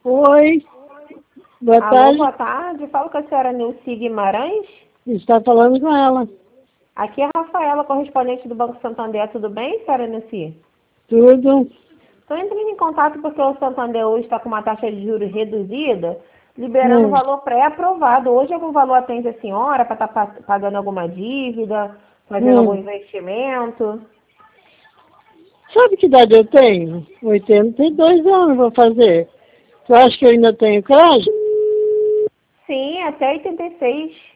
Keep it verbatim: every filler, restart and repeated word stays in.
Oi, boa Alô, tarde. boa tarde. Falo com a senhora Nilce Guimarães. Está falando com ela. Aqui é a Rafaela, correspondente do Banco Santander. Tudo bem, senhora Nilce? Tudo. Estou entrando em contato porque o Santander hoje está com uma taxa de juros reduzida, liberando o Hum. valor pré-aprovado. Hoje algum valor atende a senhora para estar pagando alguma dívida, fazendo algum Hum. investimento? Sabe que idade eu tenho? oitenta e dois anos vou fazer. Tu acha que eu ainda tenho crédito? Sim, até oitenta e seis.